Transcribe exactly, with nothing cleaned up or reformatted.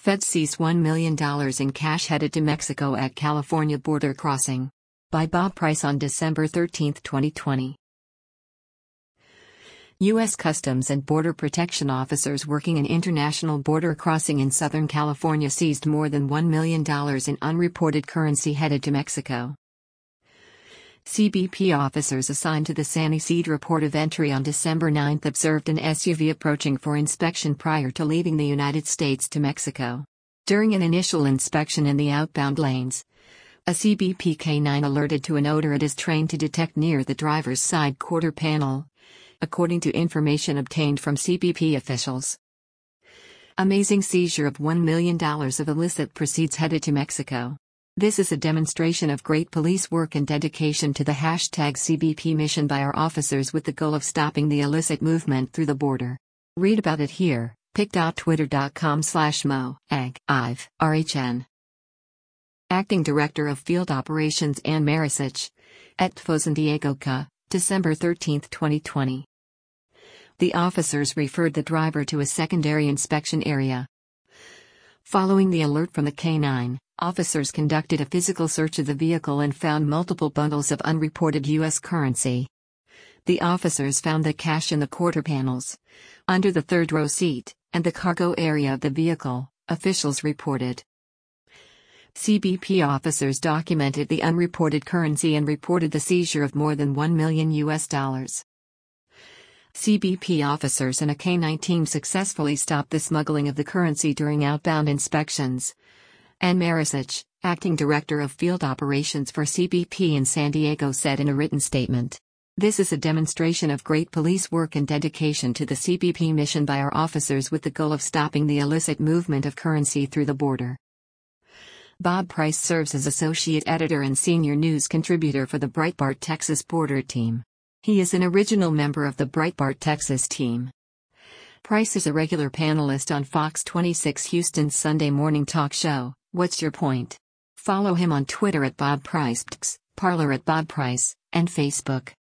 Feds seize one million dollars in cash headed to Mexico at California border crossing. By Bob Price on December thirteenth, twenty twenty. U S Customs and Border Protection officers working an international border crossing in Southern California seized more than one million dollars in unreported currency headed to Mexico. C B P officers assigned to the San Ysidro port of entry on December ninth observed an S U V approaching for inspection prior to leaving the United States to Mexico. During an initial inspection in the outbound lanes, a C B P K nine alerted to an odor it is trained to detect near the driver's side quarter panel, according to information obtained from C B P officials. Amazing seizure of one million dollars of illicit proceeds headed to Mexico. This is a demonstration of great police work and dedication to the hashtag C B P mission by our officers with the goal of stopping the illicit movement through the border. Read about it here, pic.twitter.com slash mo, ag, ive, rhn. Acting Director of Field Operations Ann Marisich, at Tfo San Diego Ca, December thirteenth, twenty twenty. The officers referred the driver to a secondary inspection area. Following the alert from the K nine, officers conducted a physical search of the vehicle and found multiple bundles of unreported U S currency. The officers found the cash in the quarter panels, under the third row seat, and the cargo area of the vehicle, officials reported. C B P officers documented the unreported currency and reported the seizure of more than one million U S dollars. C B P officers and a K nine team successfully stopped the smuggling of the currency during outbound inspections. Ann Marisich, Acting Director of Field Operations for C B P in San Diego, said in a written statement, "This is a demonstration of great police work and dedication to the C B P mission by our officers with the goal of stopping the illicit movement of currency through the border." Bob Price serves as Associate Editor and Senior News Contributor for the Breitbart Texas Border Team. He is an original member of the Breitbart Texas team. Price is a regular panelist on Fox twenty-six Houston's Sunday morning talk show, What's Your Point? Follow him on Twitter at Bob Price, Parler at Bob Price, and Facebook.